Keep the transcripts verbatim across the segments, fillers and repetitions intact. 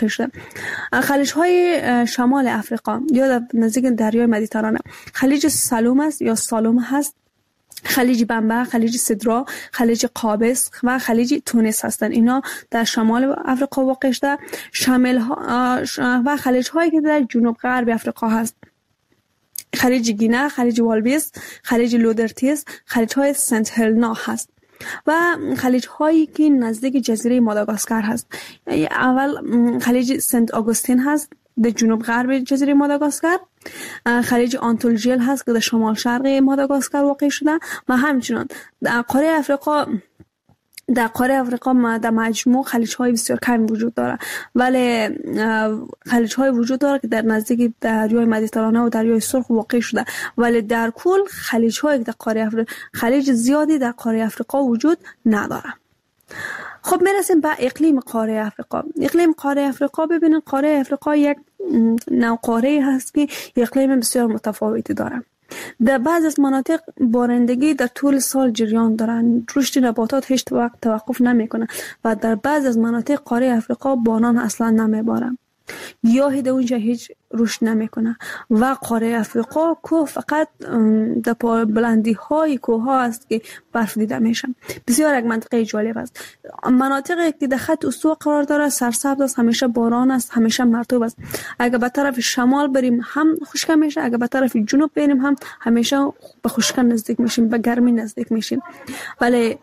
واقع شده. خلیج های شمال افریقا یا در نزدیک دریای مدیترانه خلیج سالوم است یا سالوم هست، خلیج بمبا، خلیج سدرا، خلیج قابس و خلیج تونس هستند. اینا در شمال افریقا واقع شده. شامل ها و خلیج هایی که در جنوب غرب افریقا هست، خلیج گینه، خلیج والویس، خلیج لودرتیس، خلیج های سنت هلنا هست و خلیج هایی که نزدیک جزیره ماداگاسکار هست. اول خلیج سنت آگوستین هست در جنوب غرب جزیره ماداگاسکار، خلیج آنتولجیل هست که در شمال شرق ماداگاسکار واقع شده و همچنین در قاره افریقا در قاره افریقا در مجموع خلیج های بسیار کم وجود داره، ولی خلیج های وجود داره که در نزدیک دریای مدیترانه و دریای سرخ واقع شده، ولی در کل خلیج های در قاره افریقا خلیج زیادی در قاره افریقا وجود نداره. خب میرسیم به اقلیم قاره افریقا. اقلیم قاره افریقا، ببینید قاره افریقا یک نوع قاره هست که اقلیم بسیار متفاوتی داره. در بعض از مناطق بارندگی در طول سال جریان دارن، رشد نباتات هیچ وقت توقف نمیکنه و در بعض از مناطق قاره افریقا باران اصلا نمیباره، گیاهی در اونجا هیچ رشد نمیکنه و قاره افریقا کوه فقط در بلندی های کوه ها است که برف دیده میشه. بسیار یک منطقه جالب است. مناطقی که در خط استوا قرار داره سرسبز است، همیشه باران است، همیشه مرطوب است. اگر به طرف شمال بریم هم خشک میشه، اگر به طرف جنوب بریم هم همیشه به خشکی نزدیک میشیم، به گرمی نزدیک میشیم. ولی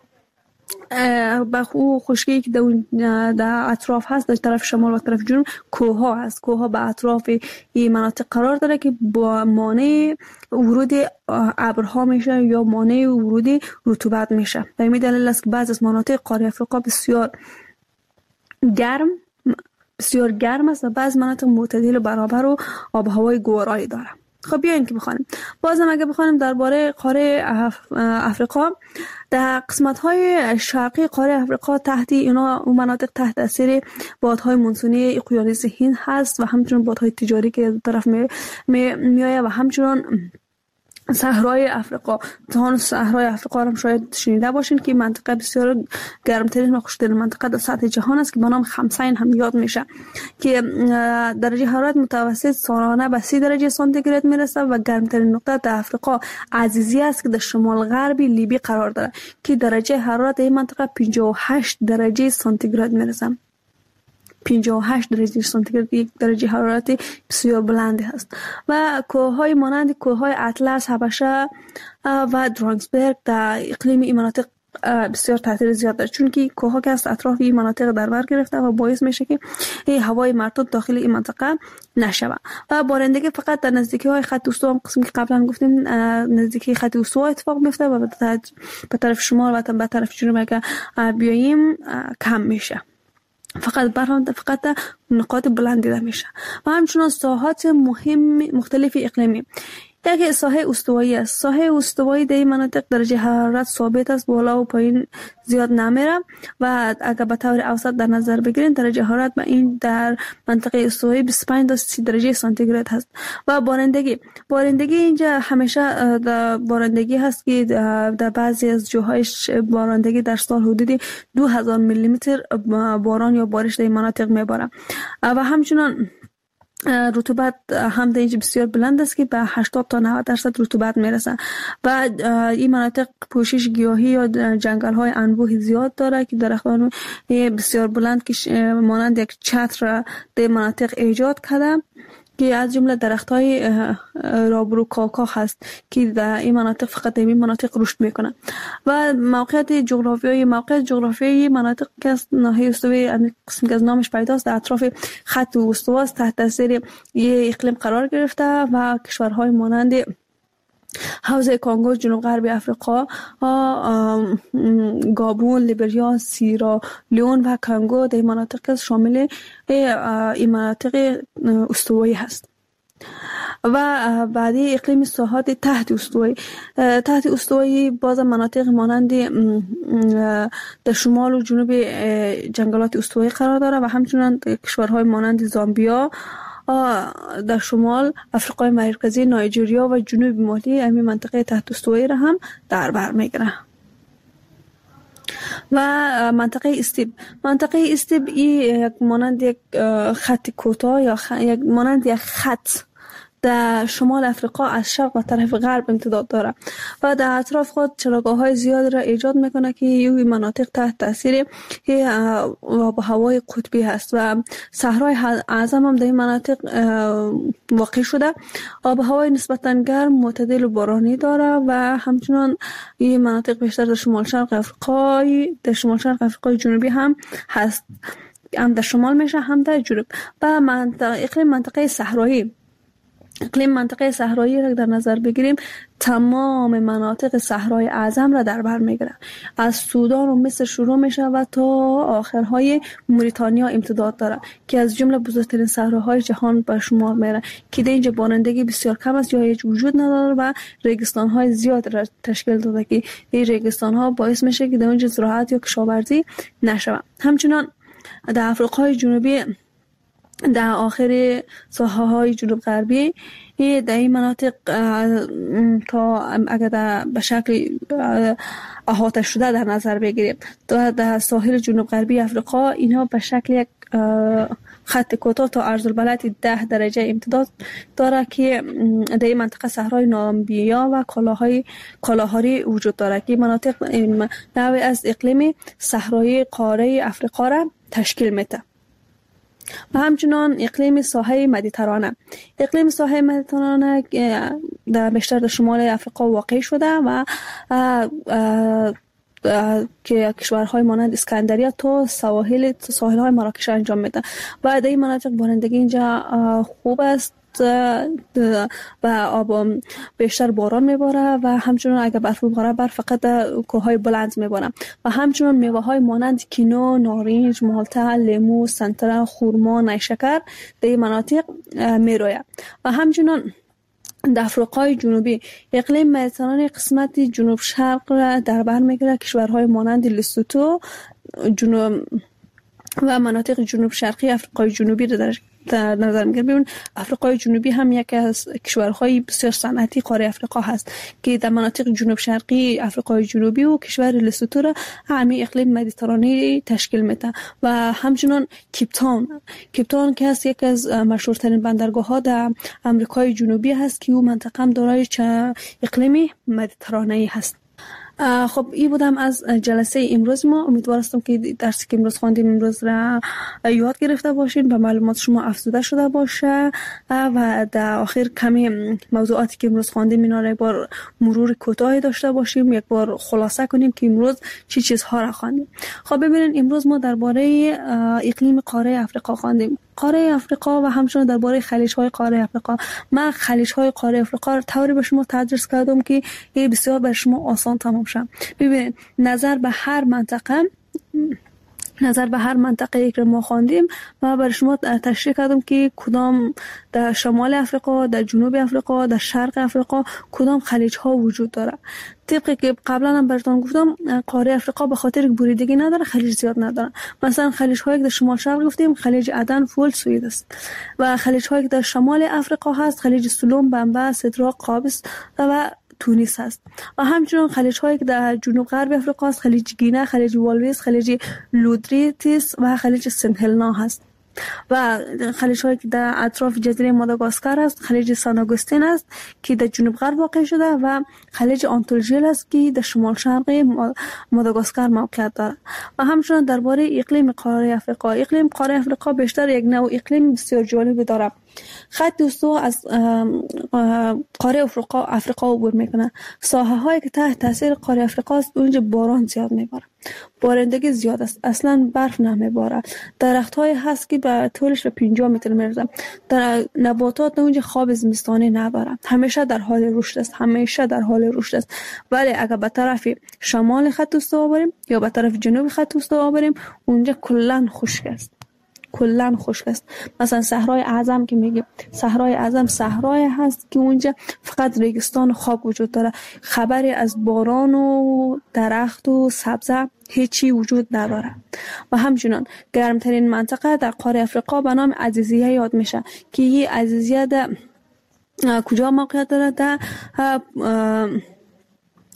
با خو خشکی که در اطراف هست در طرف شمال و طرف جنوب کوه ها هست. کوه ها به اطراف این مناطق قرار داره که با مانع ورود ابرها میشه یا مانع ورود رطوبت میشه. به این دلیل است که بعضی از مناطق قاره افریقا بسیار گرم بسیار گرم است و بعضی مناطق معتدل و برابر و آب و هوای گوارایی داره. خب بیاین که بخوانیم. بازم اگه بخوانیم درباره قاره افریقا، در قسمت‌های شرقی قاره افریقا تحت اینا اون مناطق تحت تاثیر بادهای مونسونی اقیانوس هند هست و همچنین بادهای تجاری که طرف می میآید و همچنین صحرای افریقا. تا صحرای افریقا هم شاید شنیده باشین که منطقه بسیار گرمترین و خشکترین منطقه در سطح جهان است که به نام خمسین هم یاد میشه که درجه حرارت متوسط سالانه به سی درجه سانتیگراد میرسه و گرمترین نقطه در افریقا عزیزی است که در شمال غربی لیبی قرار داره که درجه حرارت این منطقه پنجاه و هشت درجه سانتیگراد میرسه. پنجاه و هشت درجه سانتیگراد یک درجه حرارت بسیار بلندی هست و کوههای مانند کوههای اطلس، حبشه و درانگسبرگ در اقلیم این مناطق بسیار تاثیر زیاد داره، چون که کوهها که از اطراف این مناطق در بر گرفته و باعث میشه که این هوای مرطوب داخل این منطقه نشوه و بارندگی فقط در نزدیکی های خط استوا، قسمی که قبلا گفتیم نزدیکی خط استوا اتفاق میفته و به طرف شمال و به طرف جنوب اگه بیاییم کم میشه. فقط برام فقط نقاط بلند دیده میشه و همچنان ساحات مهم مختلف اقلیمی. یک ساحه استوایی است. ساحه استوایی در این مناطق درجه حرارت ثابت است، بالا و پایین زیاد نمیره و اگر به طور اوسط در نظر بگیرین درجه حرارت با این در منطقه استوایی بیست و پنج تا سی درجه سانتیگراد هست و بارندگی بارندگی اینجا همیشه در بارندگی هست که در بعضی از جاهای بارندگی در سال حدود دو هزار میلی متر باران یا بارش در این مناطق میباره و همچنان رطوبت هم در اینجا بسیار بلند است که به هشتاد تا نود درصد رطوبت میرسه و این مناطق پوشش گیاهی یا جنگل های انبوه زیاد داره که درختان بسیار بلند که مانند یک چتر در مناطق ایجاد کرده که از جمله درخت‌های رابرو کاکا هست که در این مناطق فقط در این مناطق رشد میکنه و موقعیت جغرافیایی موقعیت جغرافیایی مناطق که از ناحیه استوایی قسم که از نامش پیداست در اطراف خط استوا است، تحت تاثیر یک اقلیم قرار گرفته و کشورهای مانند حوزه کانگو، جنوب غرب افریقا، گابون، لیبریا، سیرا لیون و کانگو در مناطق شامل این مناطق استوایی هست. و بعدی اقلیم ساحات تحت استوایی تحت استوایی باز مناطق مانند در شمال و جنوب جنگلات استوایی قرار داره و همچنین کشورهای مانند زامبیا در شمال، افریقای مرکزی، نایجریا و جنوب مالی همین منطقه تحت استوایی را هم در بر میگیره. و منطقه استیب. منطقه استیب یک مانند یک خط کوتاه یا خ... یک مانند یک خط در شمال افریقا از شرق و طرف غرب امتداد داره و در اطراف خود چراگاه‌های زیاد را ایجاد میکنه که این مناطق تحت تاثیر آب و هوای قطبی هست و صحرای اعظم هم در این مناطق واقع شده. آب و هوای نسبتاً گرم، معتدل و بارانی داره و همچنان این مناطق بیشتر در شمال شرق افریقا در شمال شرق افریقای جنوبی هم هست، هم در شمال میشه هم در جنوب. و منطقه اقلیم منطقه صحرایی اقلیم منطقه صحرایی را در نظر بگیریم، تمام مناطق صحرای اعظم را در بر میگیره. از سودان و مصر شروع میشه و تا آخرهای موریتانیا امتداد داره که از جمله بزرگترین صحراهای جهان به شمار میره که در اینجا بارندگی بسیار کم است یا هیچ وجود نداره و ریگستان‌های زیاد را تشکیل داده که این ریگستان‌ها باعث میشه که در اونجا زراعت یا کشاورزی نشود. همچنان در افریقای جنوبی در آخر ساحه‌های جنوب غربی در این مناطق تا اگر در به شکل احاطه شده در نظر بگیریم تا در ساحل جنوب غربی افریقا اینها به شکل یک خط کوتاه تا عرض البلد ده درجه امتداد داره که در این منطقه صحرای نامبیا و کالاهای کالاهاری وجود داره که مناطق نوعی از اقلیم صحرایی قاره افریقا را تشکیل میده. و همچنان اقلیم ساحل مدیترانه. اقلیم ساحل مدیترانه در بیشتر در شمال افریقا واقع شده و که کشورهای مانند اسکندریه تا سواحل ساحل‌های مراکش انجام میده و در این مناطق بارندگی اینجا خوب است و آب بیشتر باران میباره و همچنان اگر برف بباره برف فقط در کوههای بلند میباره و همچنان میوه های مانند کینو، نارنج، مالتا، لیمو، سنتره، خورما، نیشکر در این مناطق میروید. و همچنان در افریقای جنوبی اقلیم مدیترانه قسمت جنوب شرق را در بر میگیره. کشورهای مانند لسوتو جنوب و مناطق جنوب شرقی افریقای جنوبی را در در نظر میگیریم. افریقای جنوبی هم یکی از کشورهای بسیار صنعتی قاره افریقا هست که در مناطق جنوب شرقی افریقای جنوبی و کشور لسوتو را همین اقلیم مدیترانه تشکیل میده. و همچنان کیپ تاون کیپ تاون که است یکی از مشهورترین بندرگاه ها در آمریکای جنوبی هست که او منطقه هم دارای اقلیم مدیترانه هست. خب این بودم از جلسه امروز ما. امیدوار هستم که درسی که امروز خواندیم امروز را یاد گرفته باشین و معلومات شما افزوده شده باشه و در آخر کمی موضوعاتی که امروز خواندیم اینا را یک بار مرور کوتاهی داشته باشیم، یک بار خلاصه کنیم که امروز چی چیزها را خواندیم. خب ببینید امروز ما درباره اقلیم قاره افریقا خواندیم، قاره افریقا و همچنین درباره خلیج‌های قاره افریقا. من خلیج‌های قاره افریقا رو طوری به شما تدریس کردم که این بسیار بر شما آسان تمام شه. ببینید نظر به هر منطقه نظر به هر منطقه که ما خواندیم و برای شما تشریح کردم که کدام در شمال افریقا، در جنوب افریقا، در شرق افریقا کدام خلیج ها وجود داره. طبقی که قبلا هم براتون گفتم قاره افریقا به خاطر بریدگی نداره خلیج زیاد نداره. مثلا خلیج هایی که در شمال شرق گفتیم خلیج عدن، فول، سوئد است و خلیج هایی که در شمال افریقا هست خلیج سلوم، بمبا، سدرا، قابس و تونس هست. و همچنین خلیج هایی که در جنوب غرب افریقا هست خلیج گینه، خلیج والویس، خلیج لودریتیس و خلیج سنت هلنا هست. و خلیج هایی که در اطراف جزیره ماداگاسکار است خلیج سان آگوستین است که در جنوب غرب واقع شده و خلیج آنتولژیل است که در شمال شرق ماداگاسکار موقعیت دارد. و همچنین درباره اقلیم قاره افریقا، اقلیم قاره افریقا بیشتر یک نوع اقلیم بسیار جالب دارد. خط استوا از قاره افریقا افریقا عبور میکنه. ساحه هایی که تحت تاثیر قاره افریقا است اونجا باران زیاد میباره، بارندگی زیاد است، اصلا برف نمیباره. درخت های هست که به طولش به پنجاه متر میرسه. در نباتات اونجا خواب زمستانی نداره، همیشه در حال رشد است، همیشه در حال رشد است. ولی اگر به طرف شمال خط استوا بریم یا به طرف جنوب خط استوا بریم اونجا کلا خشک است، کلا خشک است. مثلا صحرای اعظم که میگیم صحرای اعظم صحرای هست که اونجا فقط ریگستان و خاک وجود داره، خبری از باران و درخت و سبزه هیچی وجود نداره. و همچنین گرمترین منطقه در قاره افریقا به نام عزیزیه یاد میشه که این عزیزیه در کجا موقعیت داره؟ در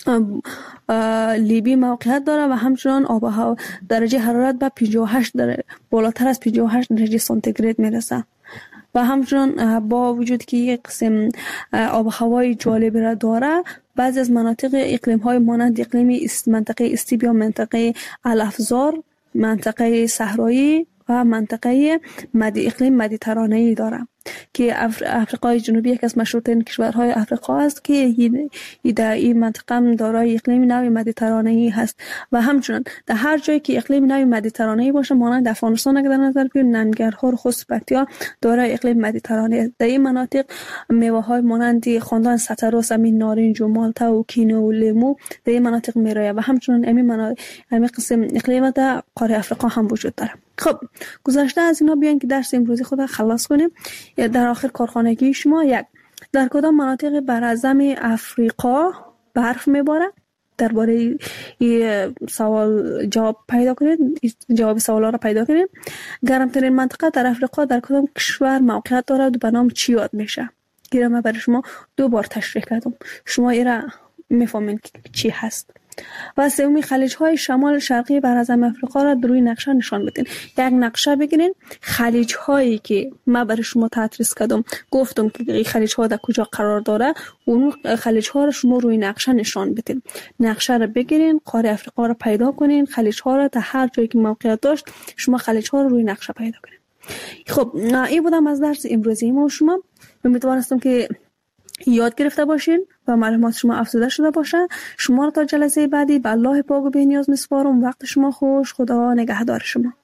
لیبی موقعیت داره و همچنان آب و هوا درجه حرارت به پنجاه و هشت درجه بالاتر از پنجاه و هشت درجه سانتیگراد میرسه و همچنان با وجود که یک قسم آب و هوای جالبی را داره، بعضی از مناطق اقلیم های مانند اقلیم منطقه استیبیا، منطقه الافزار، منطقه صحرایی و منطقه مدی اقلیم مدیترانه‌ای داره که افریقای جنوبی یک از مشهورترین کشورهای افریقا است که در این منطقه دارای اقلیم نوع مدیترانه‌ای هست و همچنان در هر جایی که اقلیم نوع مدیترانه‌ای باشه، مانند افغانستان اگر در نظر بگیریم، ننگرهار، خوست، پکتیا دارای اقلیم مدیترانه‌ای. در این مناطق میوه‌های مانند خاندان ستروس، همین نارنج و مالتا و کینو و لیمو در این مناطق میرایه و همچنان همین مناطق همین قسم اقلیم در قاره افریقا هم وجود داره. خب گذشته از اینا بیاین که درس امروزی خود خلاص کنیم. در آخر کارخانگی شما، یک، در کدام مناطق برعظم افریقا برف میباره؟ درباره این سوال جواب پیدا کنید، جواب سوالا را پیدا کنید. گرمترین منطقه در افریقا در کدام کشور موقعیت داره و به نام چی یاد میشه؟ گیره من برای شما دو بار تشریح کردم، شما ایرا میفهمین چی هست. و سومی، خلیج های شمال شرقی برعظم افریقا را در روی نقشه نشان بدین. یک نقشه بگیرین، خلیج هایی که ما برای شما تدریس کردم، گفتم که این خلیج ها در کجا قرار داره، اون خلیج ها را شما روی نقشه نشان بدین. نقشه را بگیرین، قاره افریقا را پیدا کنین، خلیج ها را در هر جایی که موقعیت داشت شما خلیج ها را روی نقشه پیدا کنین. خب این بودم از درس امروزی ما. شما امیدوارم که یاد گرفته باشین و معلومات شما افزوده شده باشه. شما را تا جلسه بعدی به الله پاک و بی‌نیاز میسپارم. وقت شما خوش. خدا نگهدار شما.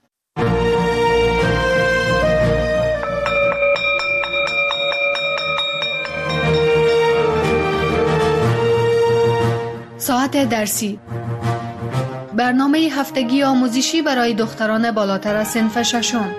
ساعت درسی، برنامه هفتگی آموزشی برای دختران بالاتر از صنف ششم.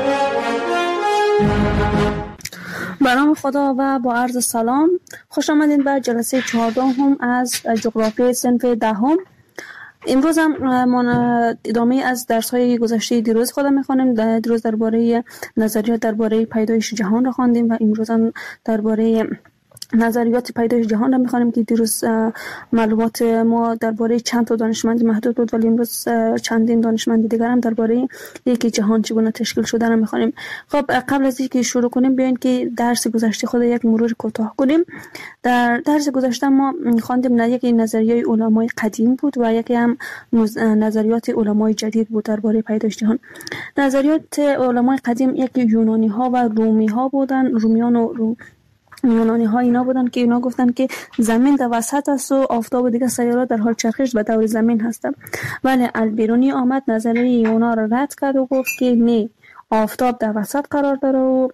به نام خدا و با عرض سلام، خوش آمدین به جلسه چهاردهم از جغرافی صنف دهم. امروز هم ما ادامه از درس‌های گذشته دیروز خودم می‌خوانیم. دیروز درباره نظریات درباره پیدایش جهان را خواندیم و امروز هم درباره نظریات پیدایش جهان را می‌خوانیم که دیروز معلومات ما درباره چند تا دانشمند محدود بود، ولی امروز چندین دانشمند دیگر هم درباره یکی جهان چگونه تشکیل شده را می‌خوانیم. خب قبل از اینکه شروع کنیم بیاین که درس گذشته خود یک مرور کوتاه کنیم. در درس گذشته ما خواندیم نه یکی نظریه علمای قدیم بود و یکی هم نظریات علمای جدید بود درباره پیدایش جهان. نظریات علمای قدیم یکی یونانی‌ها و رومی‌ها بودن. رومیان و روم یونانی ها اینا بودن که اینا گفتن که زمین در وسط است و آفتاب و دیگر سیارات در حال چرخش به دور زمین هستن. ولی البیرونی آمد نظریه اونا را رد کرد و گفت که نه، آفتاب در وسط قرار داره و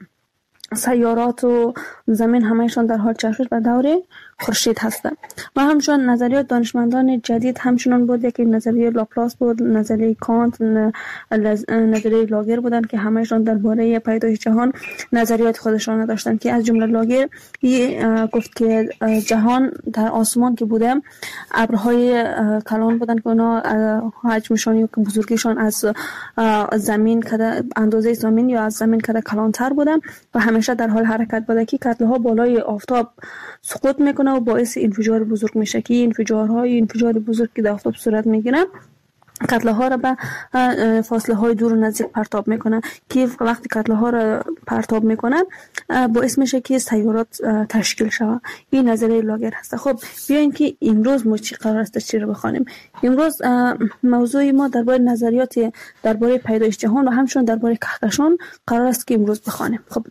سیارات و زمین همهشان در حال چرخش به دور خورشید هستند. و همچنین نظریات دانشمندان جدید همچنان بود. یکی نظریه لاپلاس بود، نظریه کانت، نظریه لاگر بودند که همهشان درباره پیدایش جهان نظریات خودشان داشتند که از جمله لاگر گفت که جهان در آسمان که بوده ابرهای کلان بودند که اونا حجمشان یا بزرگیشان از زمین کده اندازه زمین یا از زمین کده کلانتر بودن و همیشه در حال حرکت بوده که کتله‌ها بالای آفتاب سقوط میکنه و باعث انفجار بزرگ میشه که انفجارهای انفجار بزرگ که در آفتاب صورت میگیره کتله ها را به فاصله های دور و نزدیک پرتاب میکنه که وقتی کتله ها را پرتاب میکنه باعث میشه که سیارات تشکیل شود. این نظریه لاگر هست. خب بیاین که امروز ما چی قرار است چی رو بخوانیم. امروز موضوع ما درباره نظریات درباره پیدایش جهان و همچنین درباره کهکشان قرار است که امروز بخوانیم. خب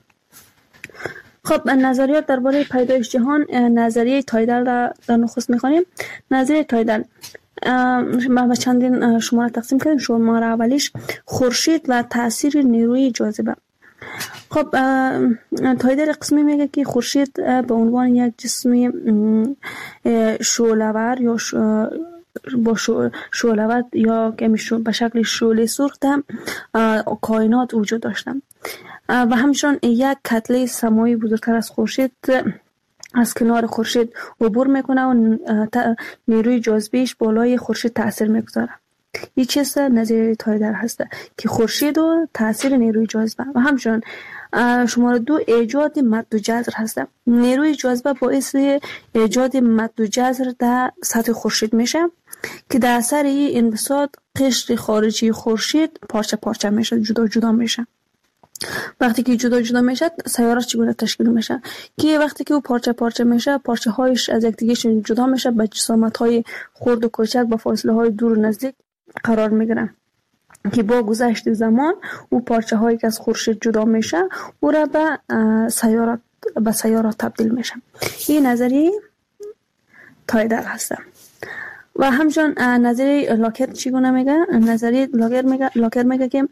خب نظریات درباره پیدایش جهان، نظریه تایدل را در نخست میخوانیم. نظریه تایدل ما به چندین شماره تقسیم کردیم. شماره اولیش خورشید و تاثیر نیروی جاذبه. خب تایدل قسمی میگه که خورشید به عنوان یک جسم شعله‌ور یا با شعله‌ور یا که به شکل شعله سرخ در کائنات وجود داشته و همچنین یک کتله سماوی بزرگتر از خورشید از کنار خورشید عبور میکنه و نیروی جاذبهش بالای خورشید تأثیر میگذاره. این چیز نظریه تایدر هست که خورشید و تاثیر نیروی جاذبه و همچنین شماره دو ایجاد مد و جزر هست. نیروی جاذبه باعث ایجاد مد و جزر در سطح خورشید میشه که در اثر این انبساط قشر خارجی خورشید پارچه پارچه میشه، جدا جدا میشه. وقتی که جدا جدا میشه سیارات چگونه تشکیل میشه که وقتی که او پارچه پارچه میشه پارچه هایش از یکدیگه جدا میشه، به جسامت های خرد و کوچک با فاصله های دور و نزدیک قرار میگیرن که با گذشت زمان او پارچه هایی که از خورشید جدا میشه او را به سیارات به سیارات تبدیل میشه. این نظریه تایدر هست. و همچنین نظریه لاکر چگونه میگه؟ نظریه لاکر میگه لاکر میگه که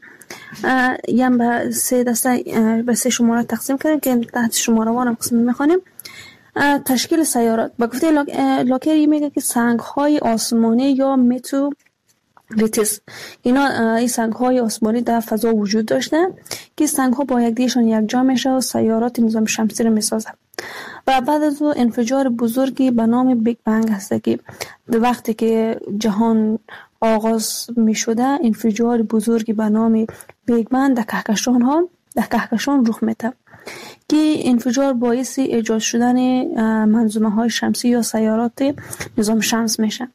یم به سه دسته به سه شماره تقسیم کردیم که تحت شماره وان قسم میخوانیم. تشکیل سیارات با گفته لاکر میگه که سنگ های آسمانی یا متو ریتس، اینا این سنگ های آسمانی در فضا وجود داشته که سنگ ها با یکدیگه‌شان یکجا میشه و سیارات نظام شمسی رو میسازه. و بعد از اون انفجار بزرگی به نام بیگ بنگ هست که وقتی که جهان آغاز می شده انفجار بزرگی به نام بیگ بنگ در کهکشان ها در کهکشان رخ میده که انفجار باعث ایجاد شدن منظومه های شمسی یا سیارات نظام شمس میشه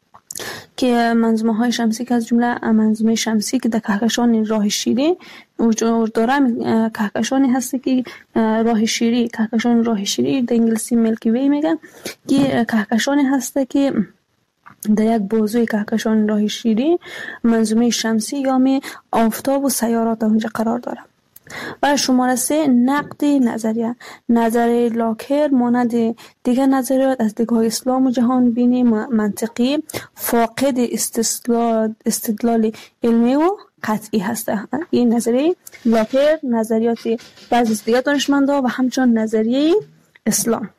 که منظومه های شمسی که از جمله منظومه شمسی که در کهکشان راه شیری وجود داره، کهکشانی هست که راه شیری کهکشان راه شیری در انگلیسی میلکی وی میگن که کهکشانی هست که در یک بازوی کهکشان راه شیری منظومه شمسی یا می آفتاب و سیارات اونجا قرار داره. و شماره سه نقد نظریه. نظریه لاکر مانند دیگر نظریات از دیدگاه اسلام و جهان بینی منطقی فاقد استدلال استدلال علمی و قطعی هست. این نظریه لاکر نظریات بعضی از دیگر دانشمندان و همچنین نظریه اسلام.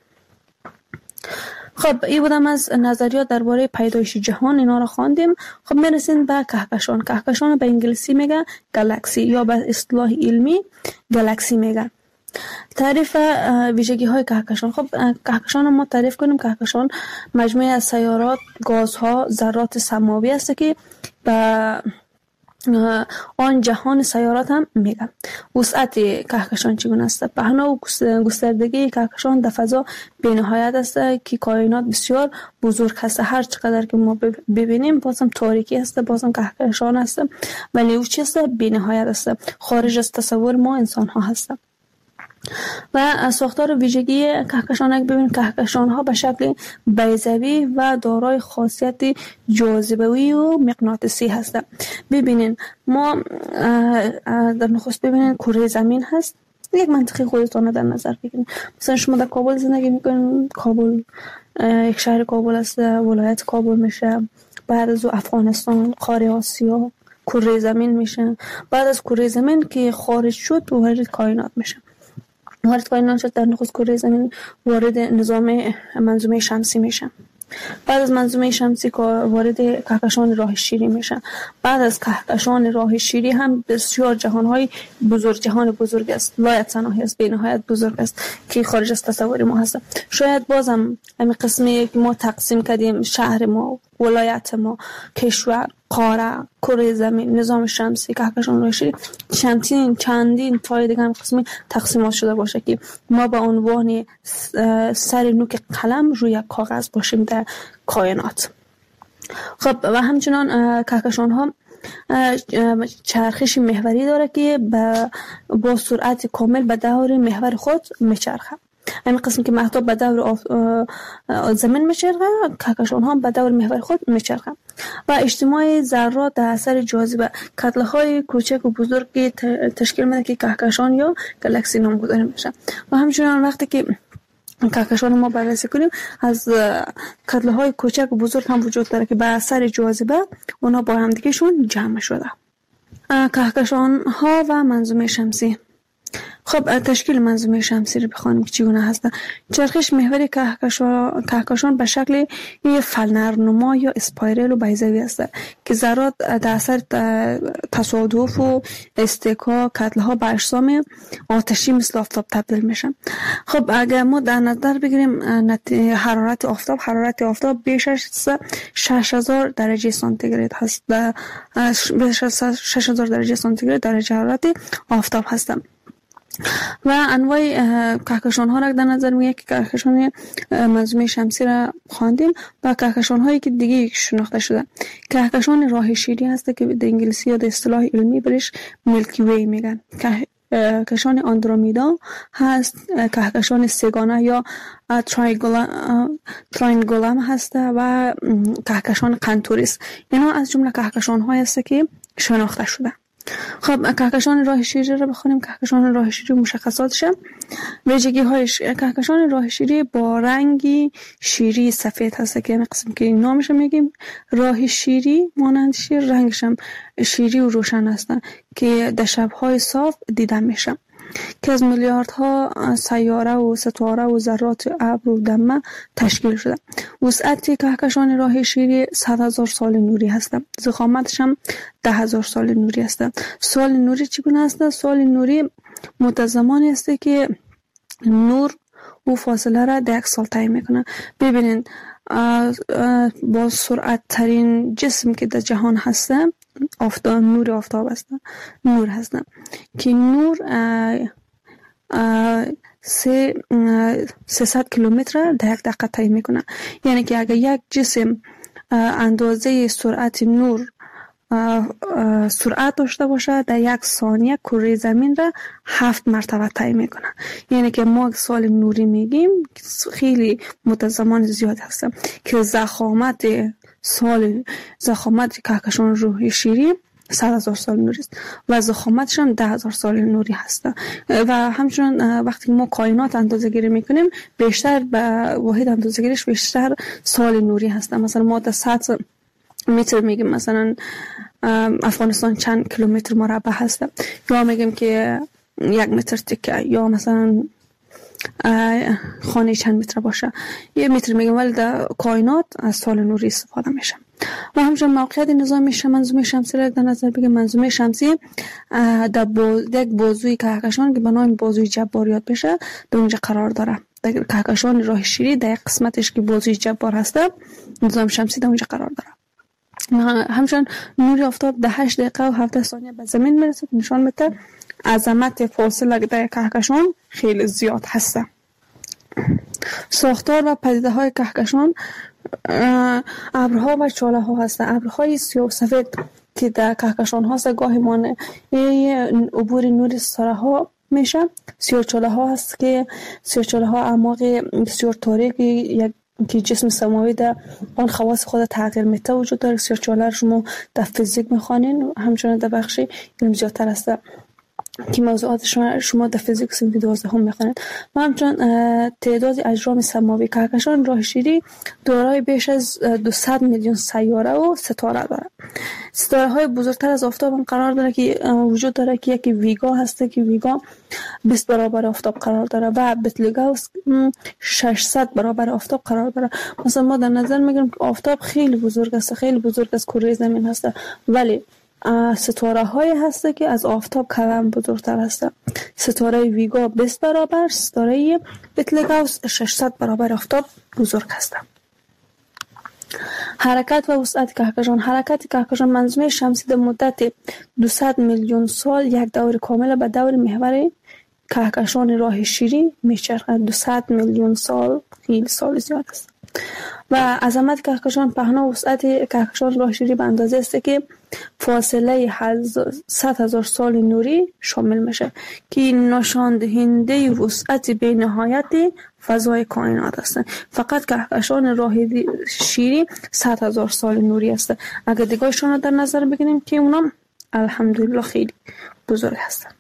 خب این بودم از نظریات درباره پیدایش جهان، اینا رو خواندیم. خب میرسیم به کهکشان. کهکشان به انگلیسی میگه گالاکسی یا به اصطلاح علمی گالاکسی میگه. تعریف ویژگی های کهکشان. خب کهکشان ما تعریف کنیم. کهکشان مجموعه از سیارات، گازها، ذرات سماوی است که به آن جهان سیارات هم میگن. وسعت کهکشان چگونه است؟ پهنا و گستردگی کهکشان در فضا بی‌نهایت است که کائنات بسیار بزرگ است. هر چقدر که ما ببینیم بازم تاریکی است، بازم کهکشان است، ولی او چیست؟ بی‌نهایت است، خارج از تصور ما انسان ها هست. و ساختار ویژگی کهکشان اگه ببینید کهکشان ها به شکل بیضوی و دارای خاصیت جاذبه‌ای و مغناطیسی هستند. ببینید ما در نخست ببینید کره زمین هست. یک منطقه خودتون در نظر بگیرید. مثلا شما در کابل زندگی میکنید، کابل یک شهر کابل است، ولایت کابل میشه. بعد از افغانستان، قاره آسیا، کره زمین میشه. بعد از کره زمین که خارج شد وارد کائنات میشه. وارد کائنات شد در نخست کره زمین وارد نظام منظومه شمسی میشه. بعد از منظومه شمسی وارد کهکشان راه شیری میشه. بعد از کهکشان راه شیری هم بسیار جهانهای بزرگ جهان بزرگ است، لایت‌سناهی است، بی‌نهایت بزرگ است که خارج از تصور ما هست. شاید بازم همین قسمی که ما تقسیم کردیم شهر ما، ولایت ما، کشور، قاره، کره زمین، نظام شمسی، کهکشان راه شیری چندین چندین تا دیگه هم قسمی تقسیمات شده باشه که ما به عنوان سر نوک قلم روی کاغذ باشیم در کائنات. خب و همچنان کهکشان ها چرخش محوری داره که با, با سرعت کامل به دور محور خود میچرخه. همین قسم که مهتاب به دور زمین میچرخه، کهکشان ها به دور محور خود میچرخه. و اجتماع ذرات در اثر جاذبه کتله های کوچک و بزرگ تشکیل میده که کهکشان یا گالاکسی نامگذاری میشه. و همچنان وقتی که کهکشان ما بررسی کنیم از کتله های کوچک و بزرگ هم وجود داره که به اثر جاذبه اونا با هم دیگه شون جمع شده. کهکشان ها و منظومه شمسی. خب تشکیل منظومه شمسی رو بخوانیم که چگونه هست. چرخش محوری کهکشان کهکشان به شکل یک فلنرنما یا اسپایرل و بیضوی است که ذرات در اثر تصادف و استکاک کتله‌ها به اجسام آتشی مثل آفتاب تبدیل میشن. خب اگر ما در نظر بگیریم حرارت آفتاب حرارت آفتاب بیش از شش هزار درجه سانتیگراد هست. بیش از شش هزار درجه سانتیگراد درجه حرارت آفتاب هست. و انواع کهکشان ها را در نظر میگیریم که کهکشان منظومه شمسی را خواندیم و کهکشان هایی که دیگه شناخته شده. کهکشان راه شیری هست که به انگلیسی یا به اصطلاح علمی برش میلکی وی میگن. کهکشان آندرومیدا هست، کهکشان سگانه یا تراینگولم هست و کهکشان قنتوریس. اینا از جمله کهکشان های هست که شناخته شده. خب کهکشان راه شیری رو بخونیم. کهکشان راه شیری مشخصاتش، ویژگی هایش: کهکشان راه شیری با رنگی شیری سفید هست که قسم که نامش میگیم راه شیری مانند شیر، رنگش هم شیری و روشن هستن که در شب‌های صاف دیده میشه که از میلیاردها سیاره و ستاره و ذرات ابر و دمه تشکیل شده. وسعت کهکشان راه شیری صد هزار سال نوری هست. ضخامتش هم ده هزار سال نوری است. سال نوری چگونه است؟ سال نوری متزمانی است که نور و فاصله را در یک سال تعیین میکنه. ببینید با سرعت ترین جسم که در جهان هست آفتاب، نور آفتاب است، نور هست که نور سه سیصد کیلومتر در یک دقیقه طی میکنه. یعنی که اگر یک جسم اندازه سرعت نور سرعت داشته باشه در یک ثانیه کره زمین را هفت مرتبه طی میکنه. یعنی که ما سال نوری میگیم خیلی متزمان زیاد هست که ضخامت سال ضخامت کهکشان راه شیری صد هزار سال نوری است و ضخامتش هم ده هزار سال نوری هست. و همچنین وقتی ما کائنات اندازه گیری میکنیم بیشتر به واحد اندازه گیریش بیشتر سال نوری هست. مثلا ما در صد متر میگیم مثلا افغانستان چند کیلومتر مربع هست، یا میگیم که یک متر تکه، یا مثلا خانه چند متر باشه یه متر میگیم، ولی در کائنات از سال نوری استفاده میشه. و همچنین موقعیت نظام منظومه شمسی را در نظر بگیریم. منظومه شمسی در باز... یک بازوی کهکشان که به نام بازوی جبار یاد بشه در اونجا قرار داره. در کهکشان راه شیری در یک قسمتش که بازوی جبار هست نظام شمسی در اونجا قرار داره. همچنین نور آفتاب در هشت دقیقه و هفده ثانیه به زمین میرسه. نشان میده عظمت فاصله در کهکشان خیلی زیاد هست. ساختار و پدیده های کهکشان ابرها و چاله ها هست. ابرهای سیاه سفید که در کهکشان هست گاهی مانه عبور نور ستاره ها میشه. سیاه چاله ها هست که سیاه چاله ها اعماق بسیار تاریک یک که جسم سماوی در آن خواص خود تغییر میده وجود داره. سیاه چاله رو شما در فیزیک میخوانین، همچنین در بخش علم زیادتر هست که موضوعات شما شما در فیزیک صنف دوازده هم میخوانید. و همچنین تعداد اجرام سماوی کهکشان راه شیری دارای بیش از دویست میلیون سیاره و ستاره داره. ستاره های بزرگتر از آفتاب هم قرار داره که وجود داره که یکی ویگا هسته که ویگا بیست برابر آفتاب قرار داره و بتلگاوس ششصد برابر آفتاب قرار داره. مثلا ما در نظر میگیریم که آفتاب خیلی بزرگ است، خیلی بزرگ از کره زمین هست، ولی ستاره های هسته که از آفتاب کم بزرگتر هسته. ستاره ویگا بیست برابر، ستاره بتلگاوس ششصد برابر آفتاب بزرگ هسته. حرکت و وسعت کهکشان. حرکت کهکشان منظومه شمسی در مدت دویست میلیون سال یک دور کامل به دور محور کهکشان راه شیری میچرخد. دویست میلیون سال خیلی سال زیاد است. و عظمت کهکشان پهنا و وسعت کهکشان راه شیری به اندازه است که فاصله صد هزار سال نوری شامل میشه که نشان دهنده وسعت بی‌نهایت فضای کائنات است. فقط کهکشان راه شیری صد هزار سال نوری است. اگر دیگه‌شون رو در نظر بگیریم که اونا الحمدلله خیلی بزرگ هستن.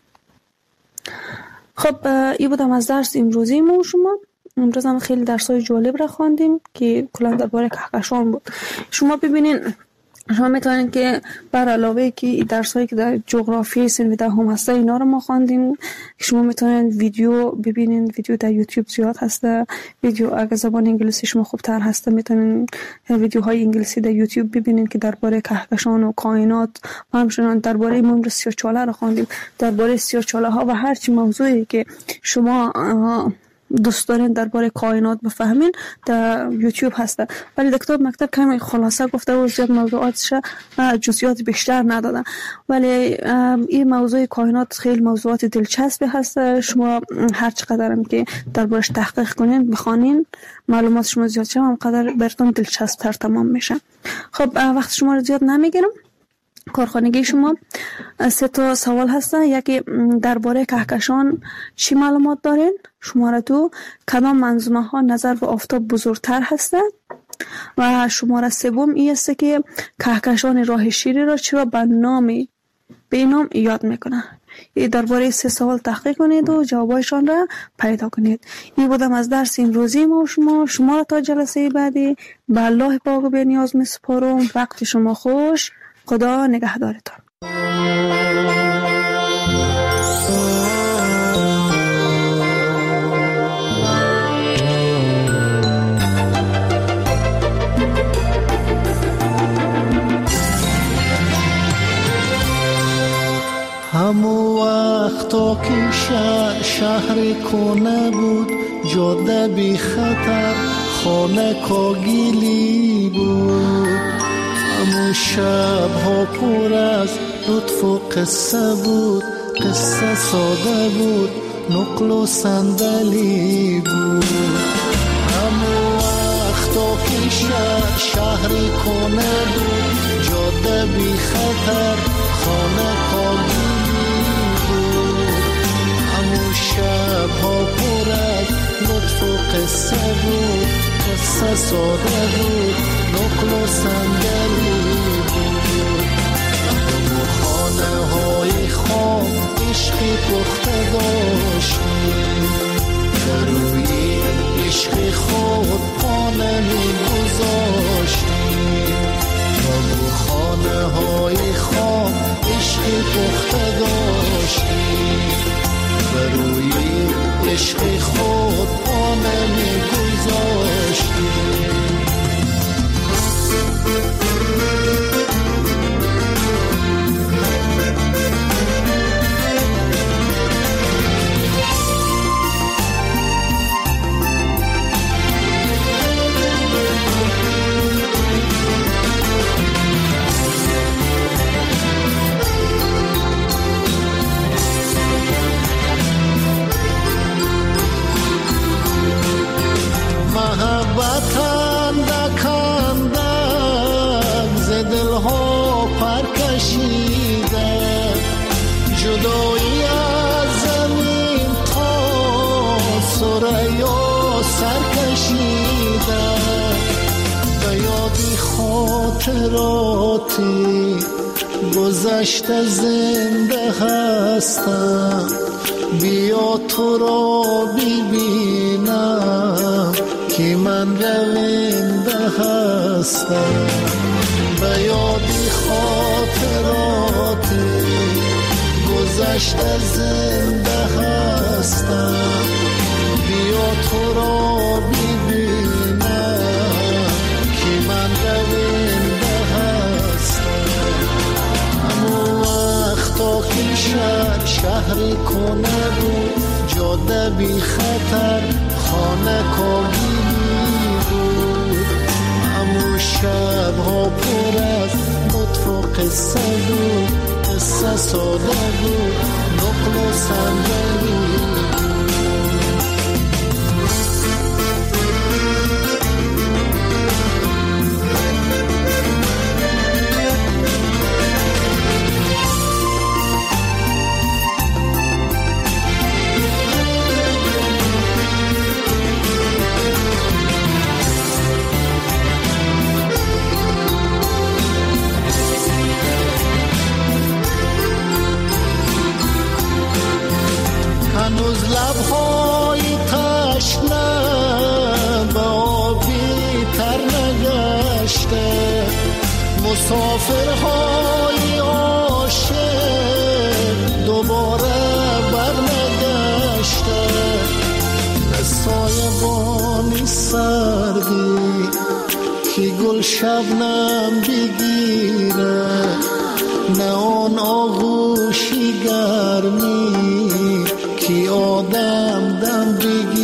خب این بودم از درس امروزی ما شما. امروز هم خیلی درسای جالب را خواندیم که کلا درباره کهکشان بود. شما ببینین شما میتونید که بر علاوه که این درسایی که در جغرافی سن و دهم هسته اینا رو ما خواندیم، شما میتونید ویدیو ببینید. ویدیو در یوتیوب زیاد هسته. ویدیو اگه زبان انگلیسی شما خوبتر هسته میتونید ویدیوهای انگلیسی در یوتیوب ببینید که درباره کهکشان و کائنات و همچنین درباره عمر سیاه‌چاله رو خواندیم، درباره سیاه‌چاله ها و هر چی موضوعی که شما دوست دارین درباره کائنات بفهمین در یوتیوب هسته. ولی دکتر مکتب کمی خلاصه گفته و زیاد موضوعاتش جزئیات بیشتر ندادن. ولی این موضوع کائنات خیلی موضوعات دلچسبی هسته. شما هر چقدر هم که دربارش تحقیق کنین بخونین، معلومات شما زیاد شه، همونقدر براتون دلچسب تر تمام میشه. خب وقت شما رو زیاد نمیگیرم. کارخانگی شما سه تا سوال هستن. یکی درباره کهکشان چی معلومات دارین؟ شماره دو کدام منظومه ها نظر به آفتاب بزرگتر هستند؟ و شماره سوم این است که کهکشان راه شیری را چرا به نامی به نام یاد میکنن؟ این درباره سه سوال تحقیق کنید و جوابایشان را پیدا کنید. این بودم از درس امروزی ما شما. شما را تا جلسه بعدی به الله پاک و بی‌نیاز میسپارم. وقت شما خوش. خدا نگهدارتان. همو وقتا که شهر شهر کنه بود، جاده بی خطر خانه کاگیلی بود. همو شب ها پر از لطف و قصه بود، قصه ساده بود، نقل و صندلی بود. همو وقتا که شهر شهر کنه بود، جاده بی خطر خانه کاگیلی بود. همو شب ها پر از لطف و قصه بود، قصه ساده بود، نقل و صندلی بود. همو خانه های خام عشقی پخته داشتیم، در روی عشق خود خانه می گذاشتیم. همو خانه های خام عشقی پخته داشتیم، در روی عشق خود خانه می گذاشتیم. محبتن دکندک ز دلها پر کشیده، جدایی از زمین تا ثریا سر کشیده. به یادی خاطراتی گذشته زنده هستم، بیا تو را ببینم که من رونده هستم. به یادی خاطراتی گذشته زنده هستم، بیا تو را ببینم که من رونده هستم. همو وقتا که شهر شهر کنه بود، جاده بی خطر خانه کاگیلی بود. همو شب ها پر از لطف و قصه بود، قصه ساده بود، نقل و صندلی بود. هنوز لبهای تشنه به آبی تر نگشته، مسافرهای عاشق دوباره برنگشته، نه سایبانی سردی که گل شبنم بگیره، نه آن آغوشی گرمی که آدم دم بگیره.